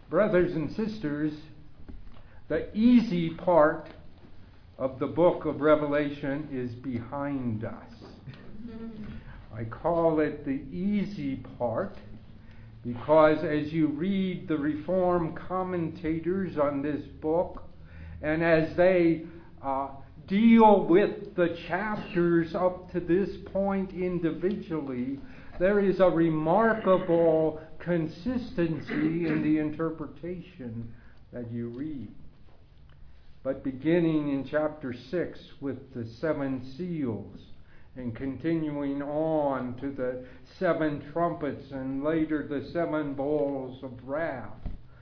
Brothers and sisters, the easy part of the book of Revelation is behind us. I call it the easy part because as you read the Reformed commentators on this book, and as they deal with the chapters up to this point individually, there is a remarkable consistency in the interpretation that you read. But beginning in chapter 6 with the 7 seals and continuing on to the 7 trumpets and later the 7 bowls of wrath,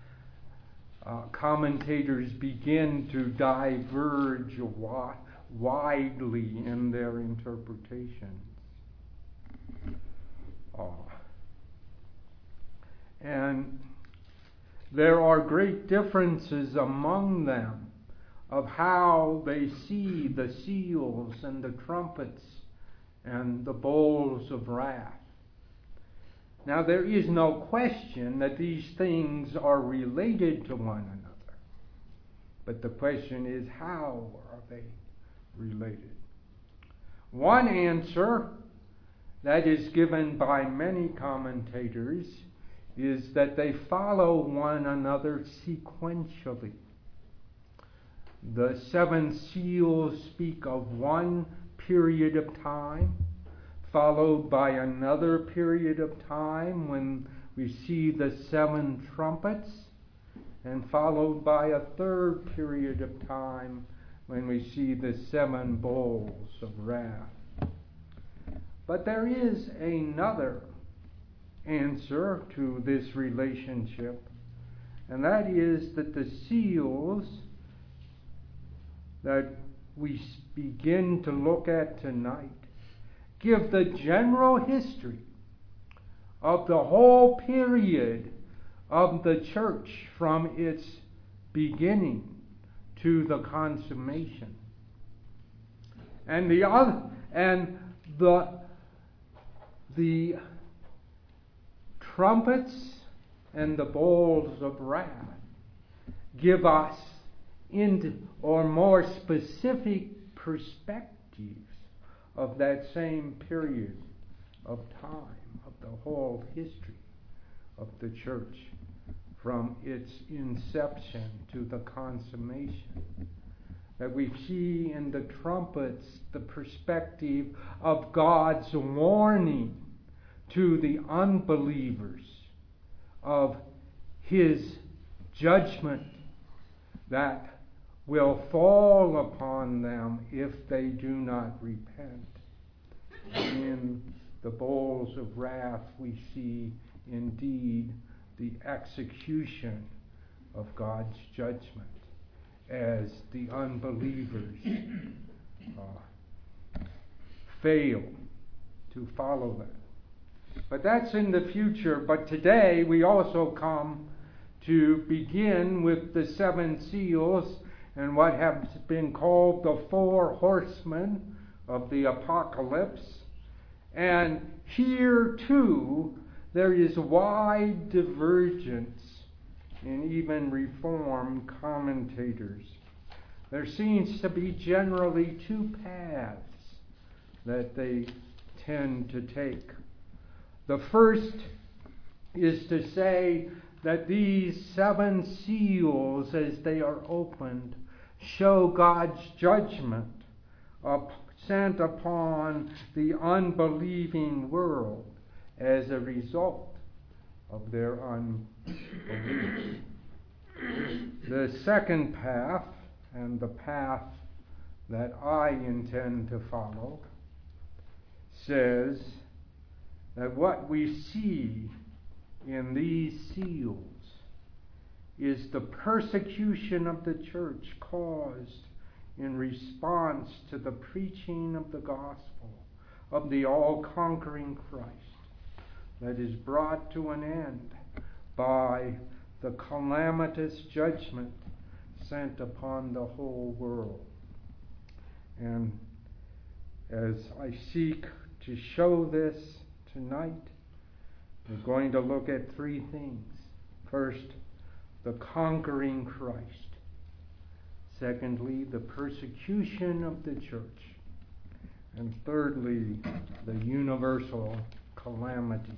commentators begin to diverge widely in their interpretations. And there are great differences among them of how they see the seals and the trumpets and the bowls of wrath. Now, there is no question that these things are related to one another. But the question is, how are they related? One answer that is given by many commentators is that they follow one another sequentially. The 7 seals speak of one period of time, followed by another period of time when we see the 7 trumpets, and followed by a third period of time when we see the 7 bowls of wrath. But there is another answer to this relationship, and that is that the seals that we begin to look at tonight give the general history of the whole period of the church from its beginning to the consummation. And the trumpets and the bowls of wrath give us more specific perspectives of that same period of time, of the whole history of the church from its inception to the consummation. That we see in the trumpets the perspective of God's warning to the unbelievers of His judgment that will fall upon them if they do not repent. In the bowls of wrath we see indeed the execution of God's judgment as the unbelievers fail to follow that. But that's in the future. But today we also come to begin with the 7 seals and what has been called the 4 horsemen of the apocalypse. And here too there is wide divergence in even Reformed commentators. There seems to be generally 2 paths that they tend to take. The first is to say that these 7 seals, as they are opened, show God's judgment sent upon the unbelieving world as a result of their unbelief. The second path, and the path that I intend to follow, says that what we see in these seals is the persecution of the church caused in response to the preaching of the gospel of the all-conquering Christ that is brought to an end by the calamitous judgment sent upon the whole world. And as I seek to show this tonight, we're going to look at 3 things. First, the conquering Christ. Secondly, the persecution of the church. And thirdly, the universal calamity.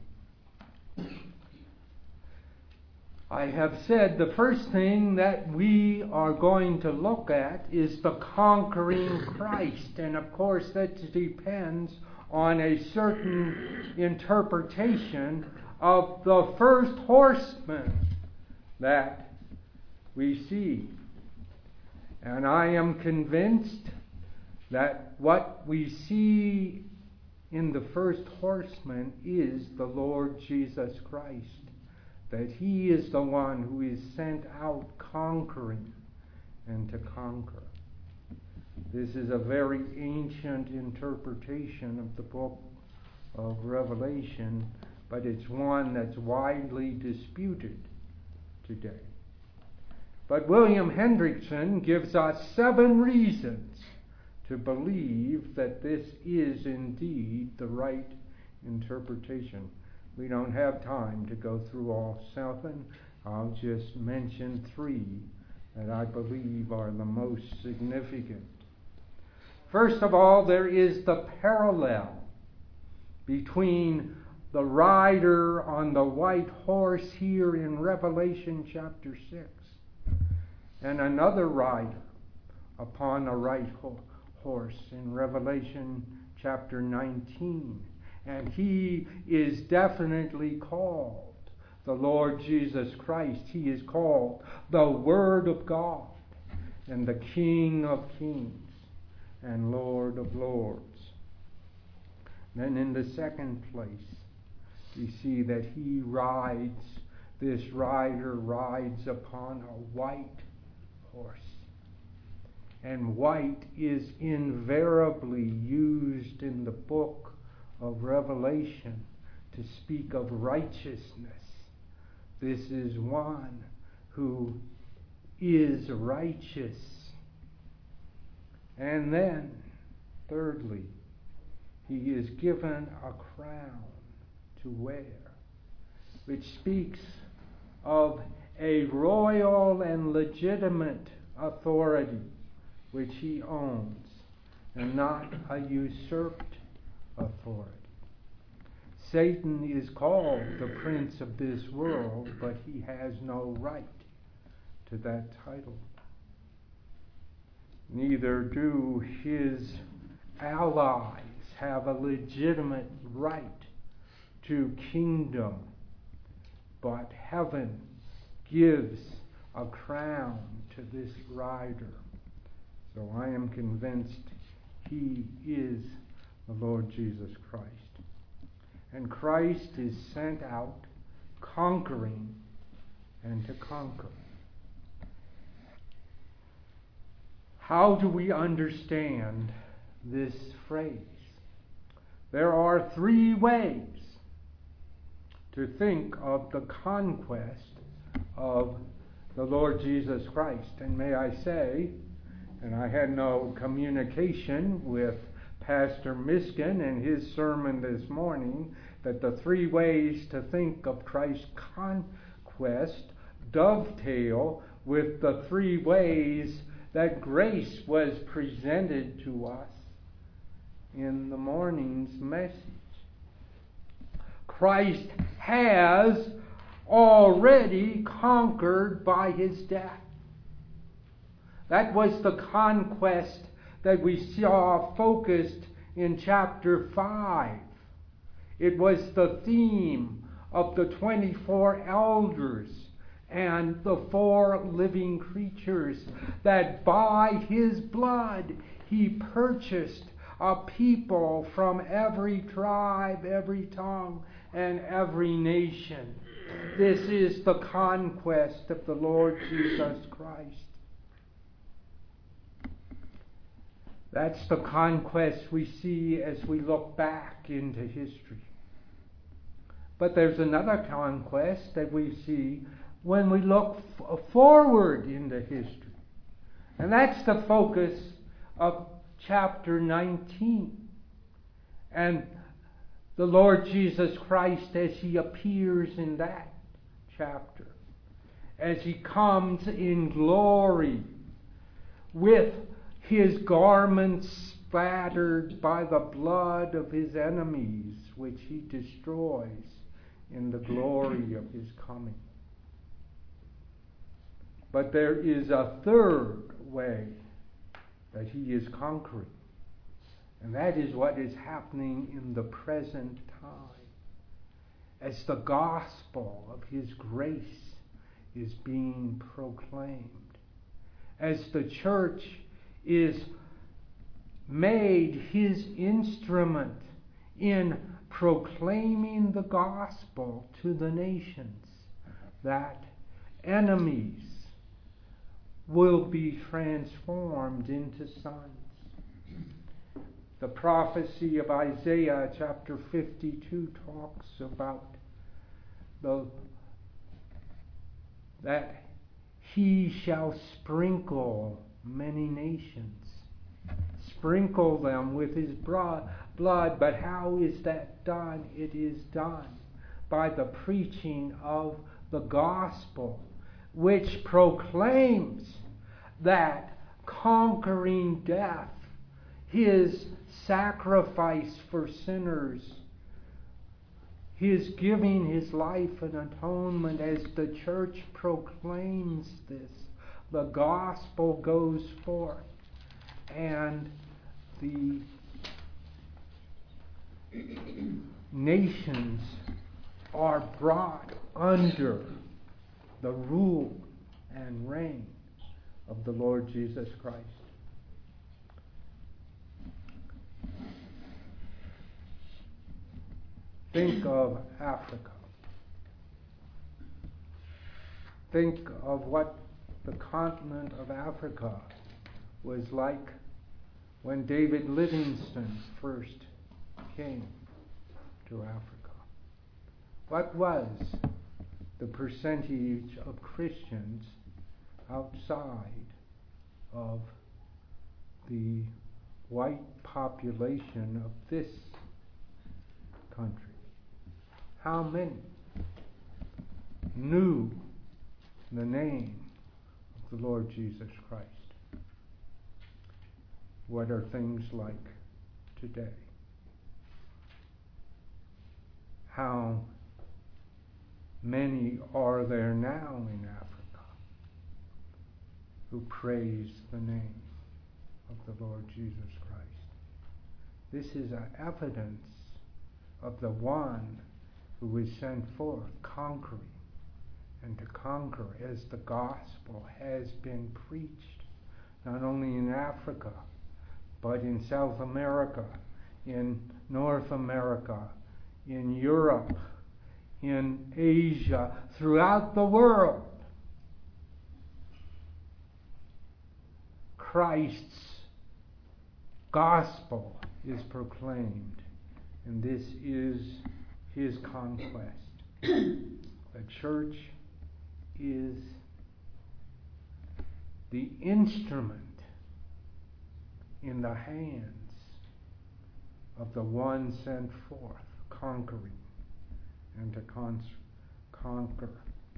I have said the first thing that we are going to look at is the conquering Christ. And of course that depends on a certain interpretation of the first horseman that we see. And I am convinced that what we see in the first horseman is the Lord Jesus Christ. That He is the one who is sent out conquering and to conquer. This is a very ancient interpretation of the book of Revelation, but it's one that's widely disputed today. But William Hendrickson gives us 7 reasons to believe that this is indeed the right interpretation. We don't have time to go through all 7. I'll just mention 3 that I believe are the most significant. First of all, there is the parallel between the rider on the white horse here in Revelation chapter 6 and another rider upon a white horse in Revelation chapter 19. And He is definitely called the Lord Jesus Christ. He is called the Word of God and the King of Kings and Lord of Lords. Then in the second place, we see that this rider rides upon a white horse. And white is invariably used in the book of Revelation to speak of righteousness. This is one who is righteous. And then, thirdly, He is given a crown to wear, which speaks of a royal and legitimate authority which He owns, and not a usurped authority. Satan is called the prince of this world, but he has no right to that title. Neither do his allies have a legitimate right to kingdom, but heaven gives a crown to this rider. So I am convinced He is the Lord Jesus Christ. And Christ is sent out conquering and to conquer. How do we understand this phrase? There are 3 ways to think of the conquest of the Lord Jesus Christ. And may I say, and I had no communication with Pastor Miskin in his sermon this morning, that the 3 ways to think of Christ's conquest dovetail with the 3 ways that grace was presented to us in the morning's message. Christ has already conquered by His death. That was the conquest that we saw focused in chapter 5. It was the theme of the 24 elders and the 4 living creatures, that by His blood He purchased a people from every tribe, every tongue, and every nation. This is the conquest of the Lord Jesus Christ. That's the conquest we see as we look back into history. But there's another conquest that we see when we look forward into history. And that's the focus of chapter 19. And the Lord Jesus Christ as He appears in that chapter. as he comes in glory with his garments spattered by the blood of his enemies, which he destroys in the glory of his coming. But there is a third way that he is conquering, and that is what is happening in the present time, as the gospel of his grace is being proclaimed, as the church is made his instrument in proclaiming the gospel to the nations, that enemies will be transformed into sons. The prophecy of Isaiah chapter 52 talks about that he shall sprinkle many nations, sprinkle them with his blood. But how is that done? It is done by the preaching of the gospel, which proclaims that conquering death, his sacrifice for sinners, his giving his life in atonement. As the church proclaims this, the gospel goes forth, and the nations are brought under the rule and reign of the Lord Jesus Christ. Think of Africa. Think of what the continent of Africa was like when David Livingstone first came to Africa. What was the percentage of Christians outside of the white population of this country? How many knew the name of the Lord Jesus Christ? What are things like today? How many are there now in Africa who praise the name of the Lord Jesus Christ? This is an evidence of the one who is sent forth conquering and to conquer, as the gospel has been preached, not only in Africa, but in South America, in North America, in Europe, in Asia, throughout the world. Christ's gospel is proclaimed, and this is his conquest. The church is the instrument in the hands of the one sent forth, conquering and to conquer.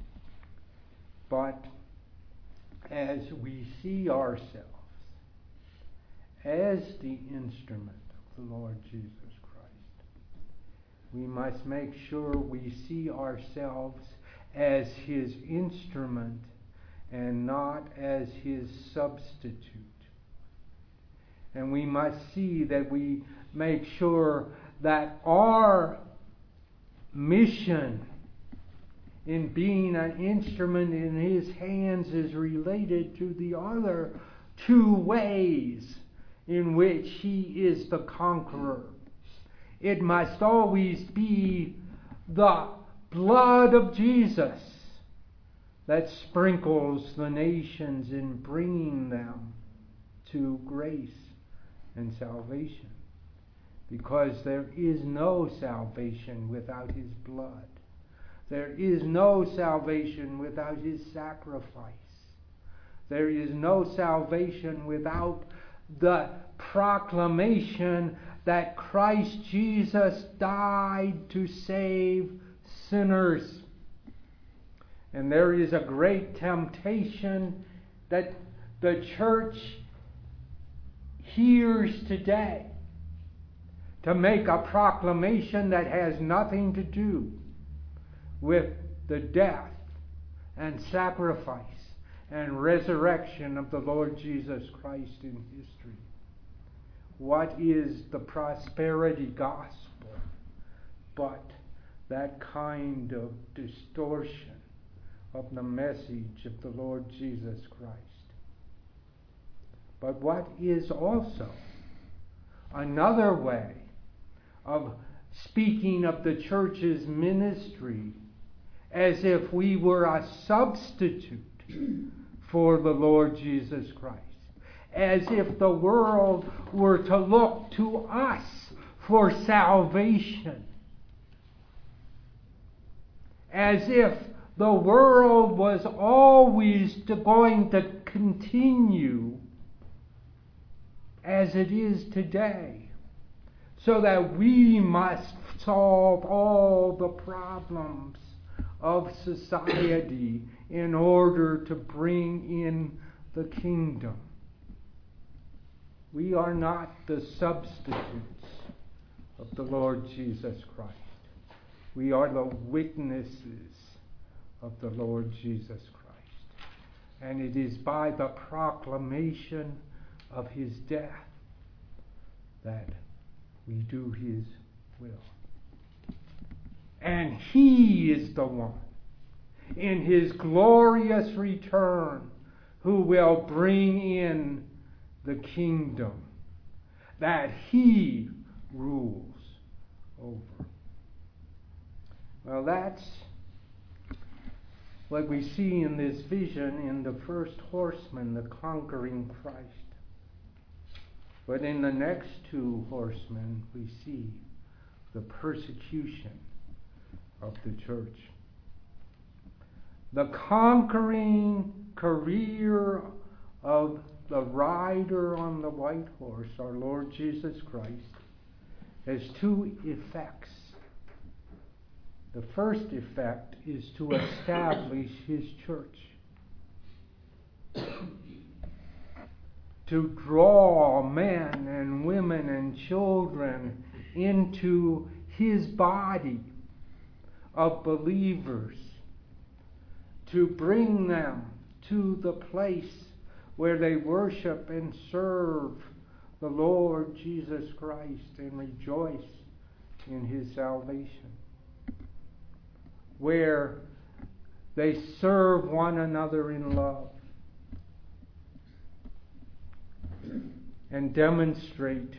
But as we see ourselves as the instrument of the Lord Jesus Christ, we must make sure we see ourselves as his instrument and not as his substitute. And we must see that we make sure that our mission in being an instrument in his hands is related to the other two ways in which he is the conqueror. It must always be the blood of Jesus that sprinkles the nations in bringing them to grace and salvation, because there is no salvation without his blood. There is no salvation without his sacrifice. There is no salvation without the proclamation that Christ Jesus died to save sinners. And there is a great temptation that the church hears today to make a proclamation that has nothing to do with the death and sacrifice and resurrection of the Lord Jesus Christ in history. What is the prosperity gospel but that kind of distortion of the message of the Lord Jesus Christ? But what is also another way of speaking of the church's ministry as if we were a substitute for the Lord Jesus Christ, as if the world were to look to us for salvation, as if the world was always going to continue as it is today, so that we must solve all the problems of society in order to bring in the kingdom. We are not the substitutes of the Lord Jesus Christ. We are the witnesses of the Lord Jesus Christ. And it is by the proclamation of his death that we do his will. And he is the one in his glorious return who will bring in the kingdom that he rules over. Well, that's what we see in this vision in the first horseman, the conquering Christ. But in the next two horsemen, we see the persecution of the church. The conquering career of the rider on the white horse, our Lord Jesus Christ, has two effects. The first effect is to establish his church, to draw men and women and children into his body of believers, to bring them to the place where they worship and serve the Lord Jesus Christ and rejoice in his salvation, where they serve one another in love and demonstrate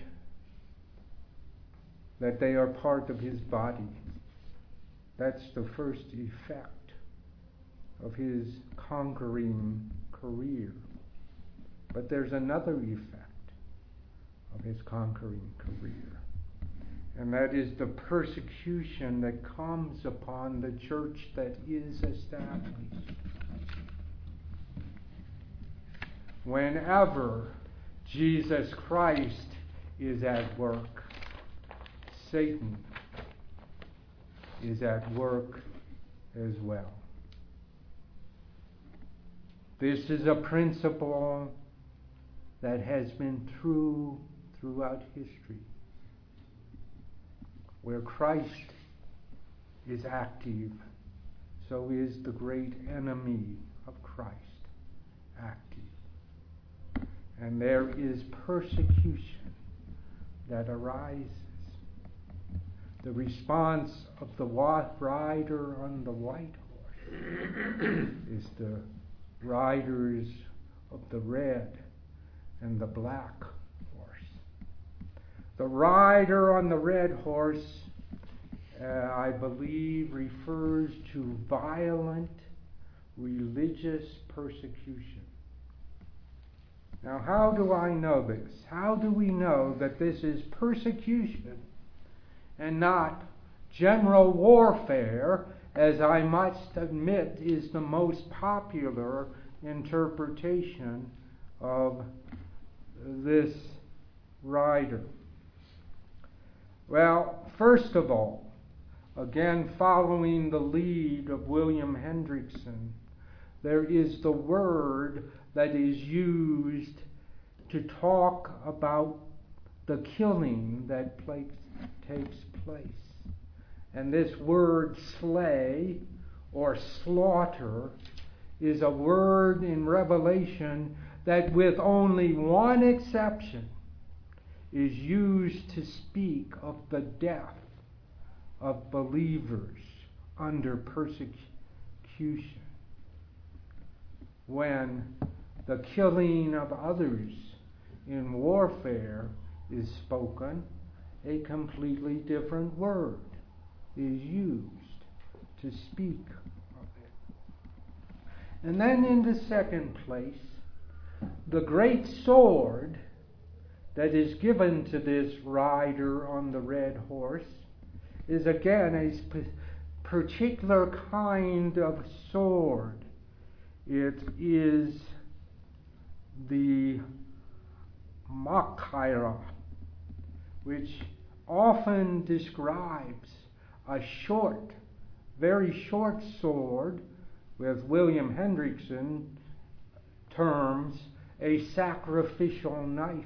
that they are part of his body. That's the first effect of his conquering career. But there's another effect of his conquering career, and that is the persecution that comes upon the church that is established. Whenever Jesus Christ is at work, Satan is at work as well. This is a principle that has been true throughout history. Where Christ is active, so is the great enemy of Christ active. And there is persecution that arises. The response of the rider on the white horse is the riders of the red and the black horse. The rider on the red horse, I believe, refers to violent religious persecution. Now, how do I know this? How do we know that this is persecution and not general warfare, as I must admit is the most popular interpretation of this rider? Well, first of all, again following the lead of William Hendrickson, there is the word that is used to talk about the killing that takes place. And this word slay or slaughter is a word in Revelation that, with only one exception, is used to speak of the death of believers under persecution. When the killing of others in warfare is spoken, a completely different word is used to speak of it. And then in the second place, the great sword that is given to this rider on the red horse is again a particular kind of sword. It is the Machaira, which often describes a short, very short sword, with William Hendrickson terms a sacrificial knife.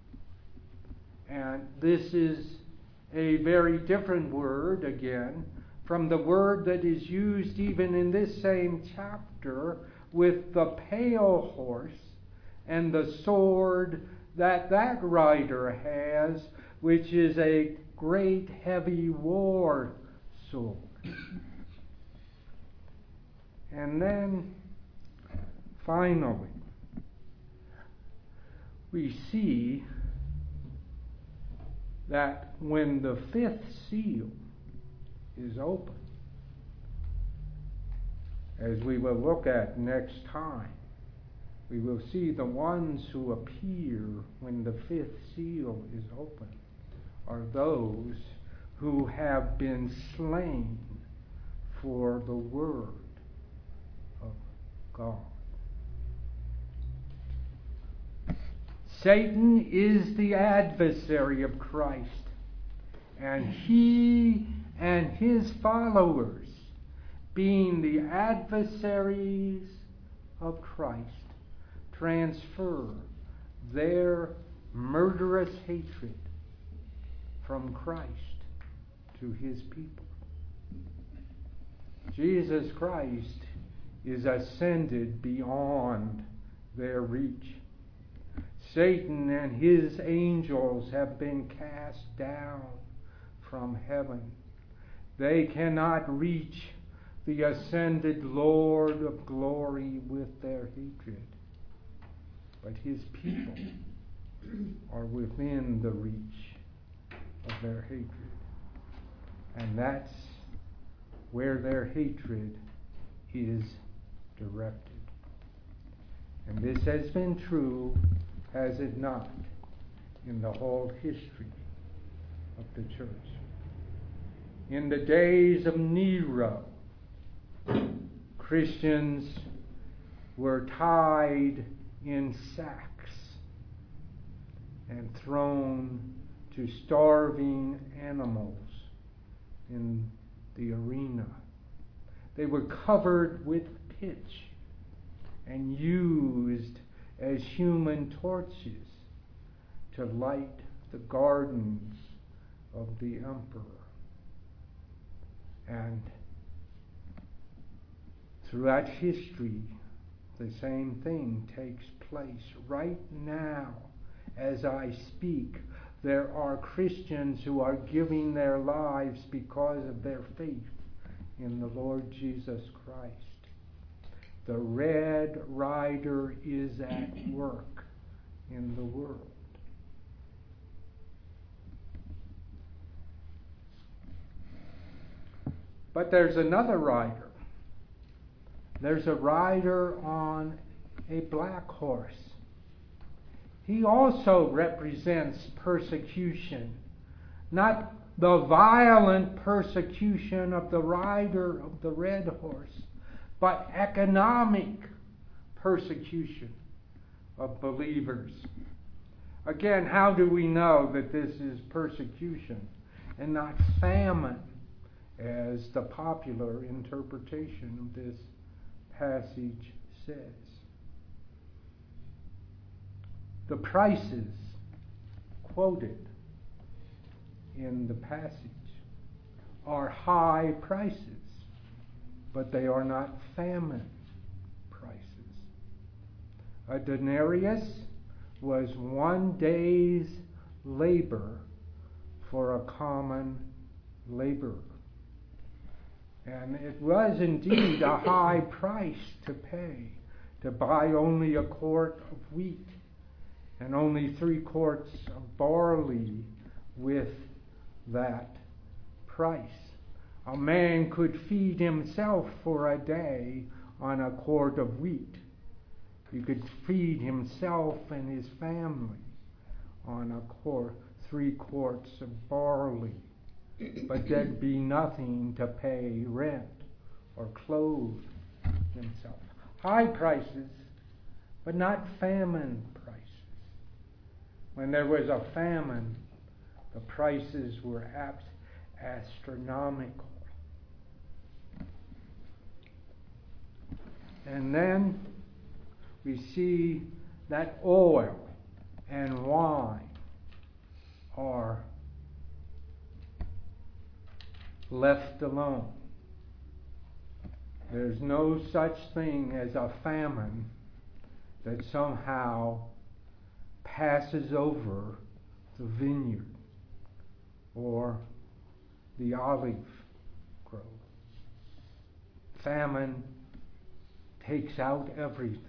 And this is a very different word, again, from the word that is used even in this same chapter with the pale horse and the sword that rider has, which is a great heavy war sword. And then, finally, we see that when the fifth seal is opened, as we will look at next time, we will see the ones who appear when the fifth seal is opened are those who have been slain for the Word of God. Satan is the adversary of Christ, and he and his followers, being the adversaries of Christ, transfer their murderous hatred from Christ to his people. Jesus Christ is ascended beyond their reach. Satan and his angels have been cast down from heaven. They cannot reach the ascended Lord of glory with their hatred. But his people are within the reach of their hatred. And that's where their hatred is directed. And this has been true, has it not, in the whole history of the church. In the days of Nero, Christians were tied in sacks and thrown to starving animals in the arena. They were covered with pitch and used as human torches to light the gardens of the emperor. And throughout history, the same thing takes place. Right now, as I speak, there are Christians who are giving their lives because of their faith in the Lord Jesus Christ. The Red Rider is at work in the world. But there's another rider. There's a rider on a black horse. He also represents persecution, not the violent persecution of the rider of the red horse, but economic persecution of believers. Again, how do we know that this is persecution and not famine as the popular interpretation of this passage says. The prices quoted in the passage are high prices, but they are not famine prices. A denarius was 1 day's labor for a common laborer. And it was indeed a high price to pay to buy only a quart of wheat and only 3 quarts of barley with that price. A man could feed himself for a day on a quart of wheat. He could feed himself and his family on 3 quarts of barley. But there'd be nothing to pay rent or clothe himself. High prices, but not famine prices. When there was a famine, the prices were astronomical. And then we see that oil and wine are left alone. There's no such thing as a famine that somehow passes over the vineyard or the olive grove. Famine takes out everything.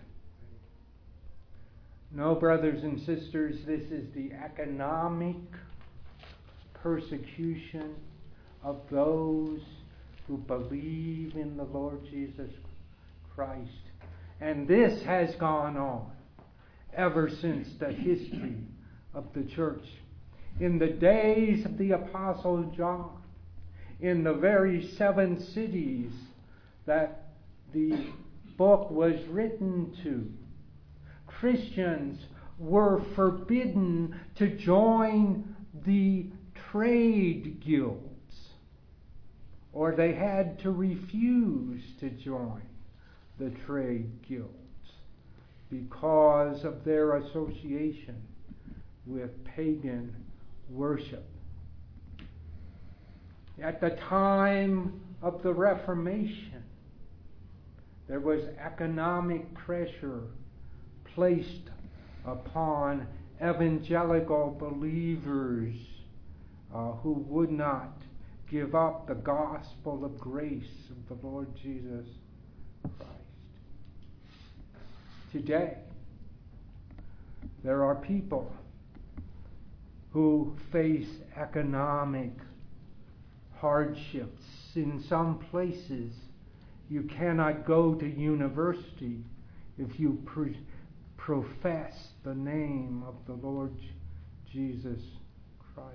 No, brothers and sisters, this is the economic persecution of those who believe in the Lord Jesus Christ. And this has gone on ever since the history of the church. In the days of the Apostle John, in the very 7 cities that the book was written to, Christians were forbidden to join the trade guilds, or they had to refuse to join the trade guilds because of their association with pagan worship. At the time of the Reformation, there was economic pressure placed upon evangelical believers who would not give up the gospel of grace of the Lord Jesus Christ. Today, there are people who face economic hardships. In some places, you cannot go to university if you profess the name of the Lord Jesus Christ.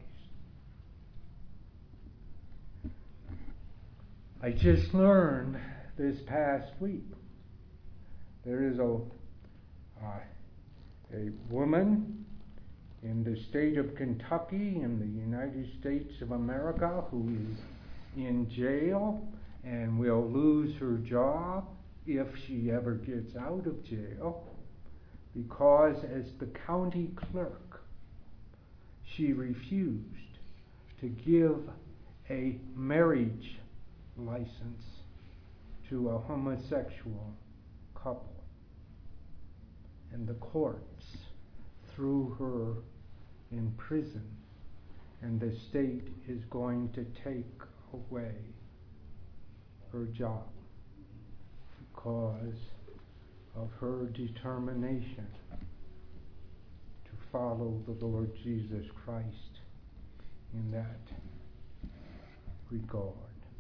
I just learned this past week there is a woman in the state of Kentucky in the United States of America who is in jail and will lose her job if she ever gets out of jail, because as the county clerk, she refused to give a marriage license to a homosexual couple. And the courts threw her in prison, and the state is going to take away her job because of her determination to follow the Lord Jesus Christ in that regard.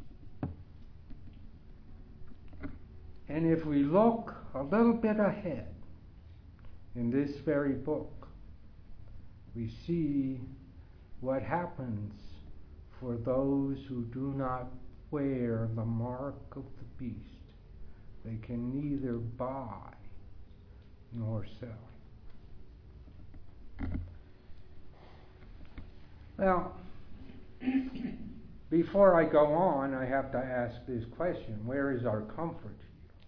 And if we look a little bit ahead in this very book, we see what happens for those who do not wear the mark of the beast. They can neither buy nor sell. Well, before I go on, I have to ask this question: where is our comfort?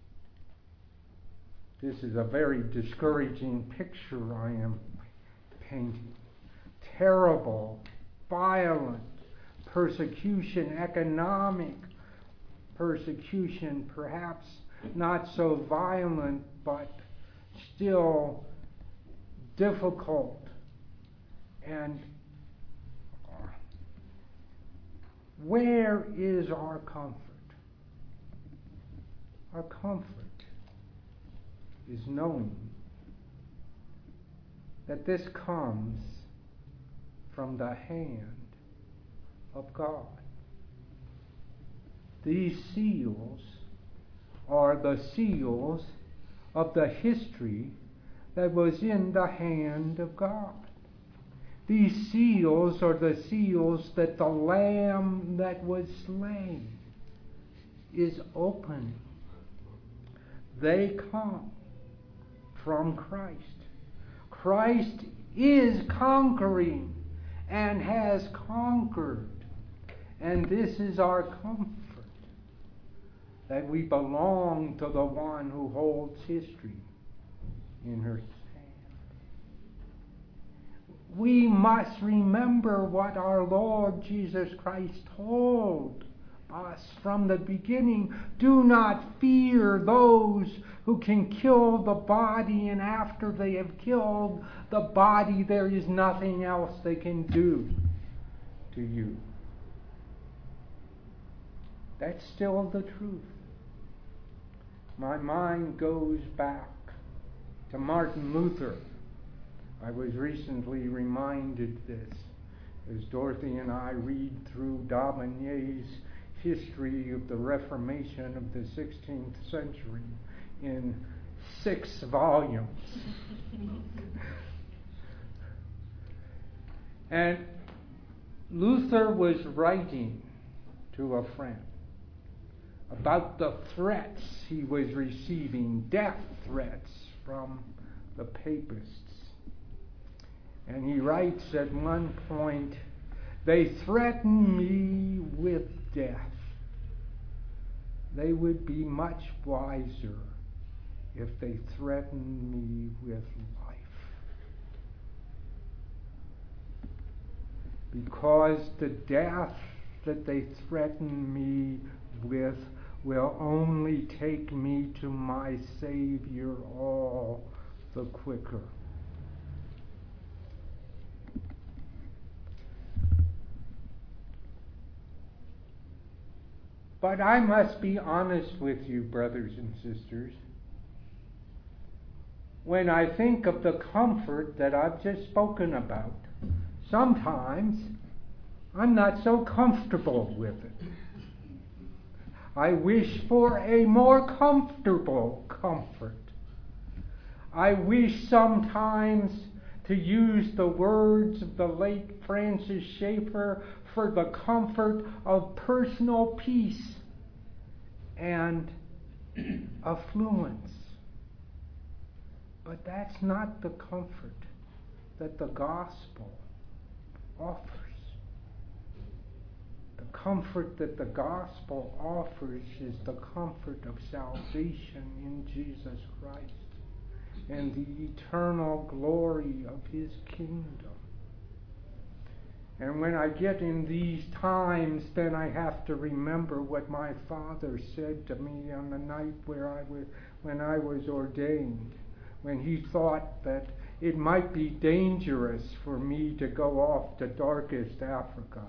This is a very discouraging picture I am painting. Terrible, violent persecution, economic persecution, perhaps not so violent, but still difficult. And where is our comfort? Our comfort is knowing that this comes from the hand of God. These seals are the seals of the history that was in the hand of God. These seals are the seals that the Lamb that was slain is opening. They come from Christ. Christ is conquering and has conquered. And this is our comfort, that we belong to the one who holds history in her hand. We must remember what our Lord Jesus Christ told us from the beginning. Do not fear those who can kill the body, and after they have killed the body, there is nothing else they can do to you. That's still the truth. My mind goes back to Martin Luther. I was recently reminded this as Dorothy and I read through D'Aubigné's history of the Reformation of the 16th century in 6 volumes. And Luther was writing to a friend about the threats he was receiving, death threats from the papists. And he writes at one point, "They threaten me with death. They would be much wiser if they threatened me with life. Because the death that they threaten me with will only take me to my Savior all the quicker." But I must be honest with you, brothers and sisters. When I think of the comfort that I've just spoken about, sometimes I'm not so comfortable with it. I wish for a more comfortable comfort. I wish sometimes, to use the words of the late Francis Schaeffer, for the comfort of personal peace and affluence. But that's not the comfort that the gospel offers. The comfort that the gospel offers is the comfort of salvation in Jesus Christ and the eternal glory of His kingdom. And when I get in these times, then I have to remember what my father said to me on the night when I was ordained, when he thought that it might be dangerous for me to go off to darkest Africa.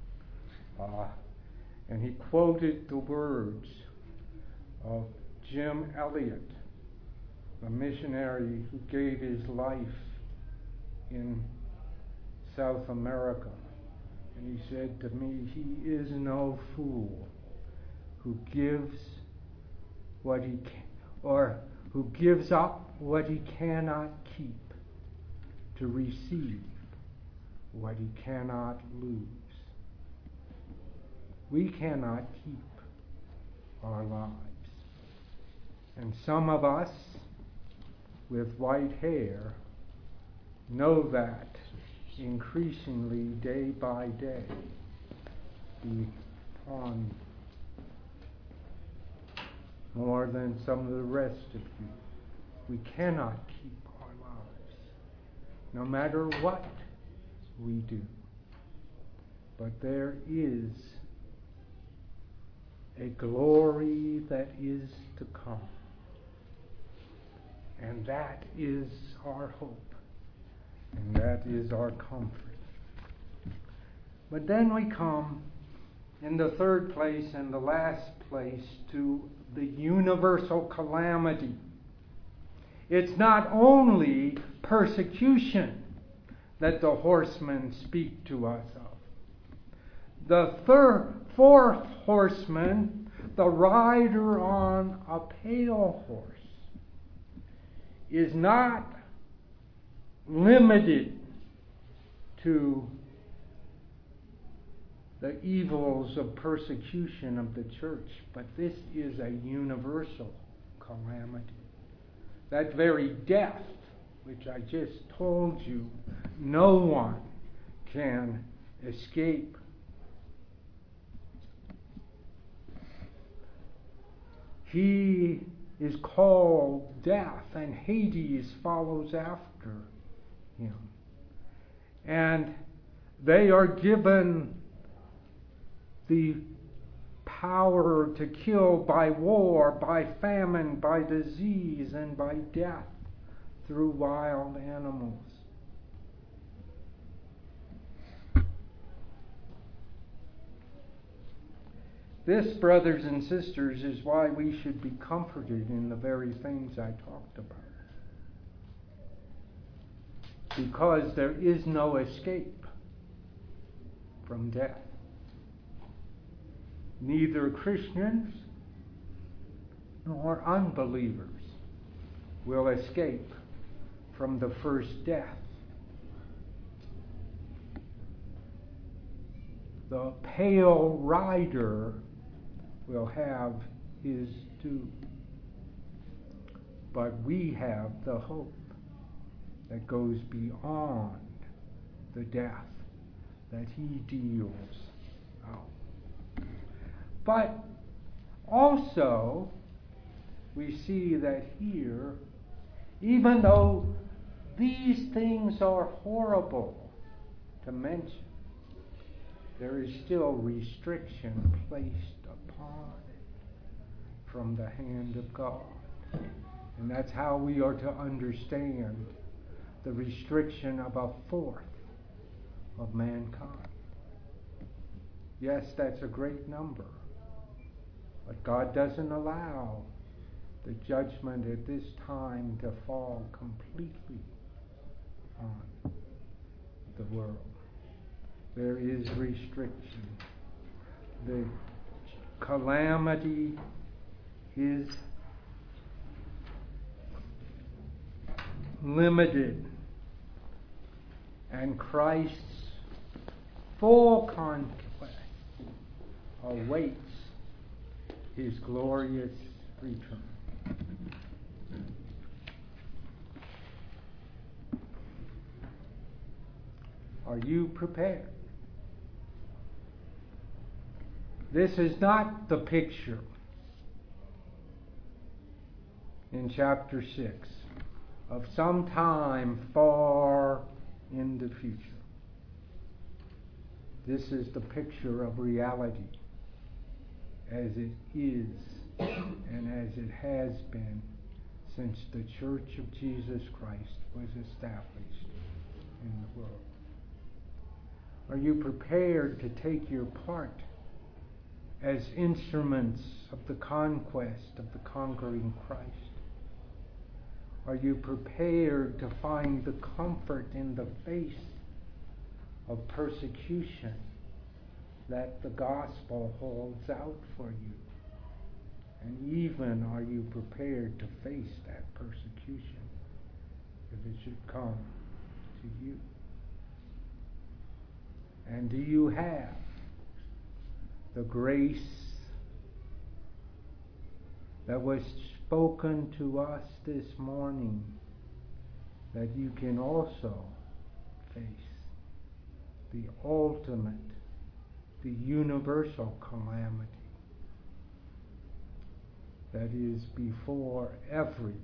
And he quoted the words of Jim Elliot, the missionary who gave his life in South America. And he said to me, "He is no fool who gives what he can, or who gives up what he cannot keep to receive what he cannot lose." We cannot keep our lives. And some of us with white hair know that increasingly day by day. upon more than some of the rest of you. We cannot keep our lives, no matter what we do. But there is a glory that is to come. And that is our hope. And that is our comfort. But then we come, in the third place and the last place, to the universal calamity. It's not only persecution that the horsemen speak to us of. The fourth horseman, the rider on a pale horse, is not limited to the evils of persecution of the church, but this is a universal calamity. That very death, which I just told you, no one can escape. He is called Death, and Hades follows after him. And they are given the power to kill by war, by famine, by disease, and by death through wild animals. This, brothers and sisters, is why we should be comforted in the very things I talked about. Because there is no escape from death. Neither Christians nor unbelievers will escape from the first death. The pale rider will have his due. But we have the hope that goes beyond the death that he deals out. But also, we see that here, even though these things are horrible to mention, there is still restriction placed upon it from the hand of God. And that's how we are to understand the restriction of a fourth of mankind. Yes, that's a great number. But God doesn't allow the judgment at this time to fall completely on the world. There is restriction. The calamity is limited, and Christ's full conquest awaits his glorious return. Are you prepared? This is not the picture in chapter 6 of some time far in the future. This is the picture of reality as it is and as it has been since the Church of Jesus Christ was established in the world. Are you prepared to take your part as instruments of the conquest of the conquering Christ? Are you prepared to find the comfort in the face of persecution that the gospel holds out for you? And even are you prepared to face that persecution if it should come to you? And do you have the grace that was spoken to us this morning, that you can also face the ultimate the universal calamity that is before every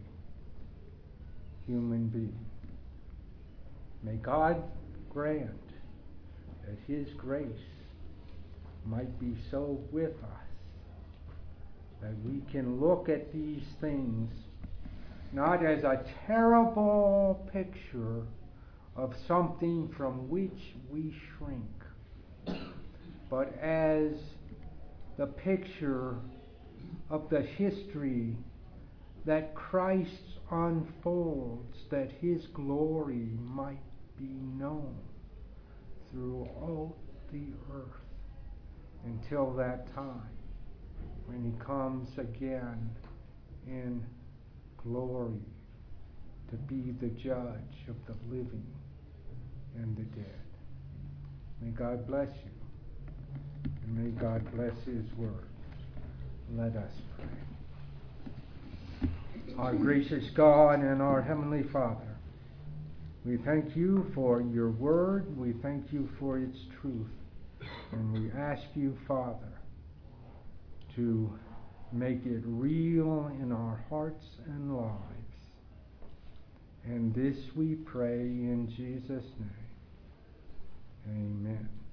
human being. May God grant that His grace might be so with us that we can look at these things not as a terrible picture of something from which we shrink, but as the picture of the history that Christ unfolds, that His glory might be known throughout the earth until that time when He comes again in glory to be the judge of the living and the dead. May God bless you, and may God bless His word. Let us pray. Our gracious God and our Heavenly Father, we thank you for your word. We thank you for its truth. And we ask you, Father, to make it real in our hearts and lives. And this we pray in Jesus' name. Amen.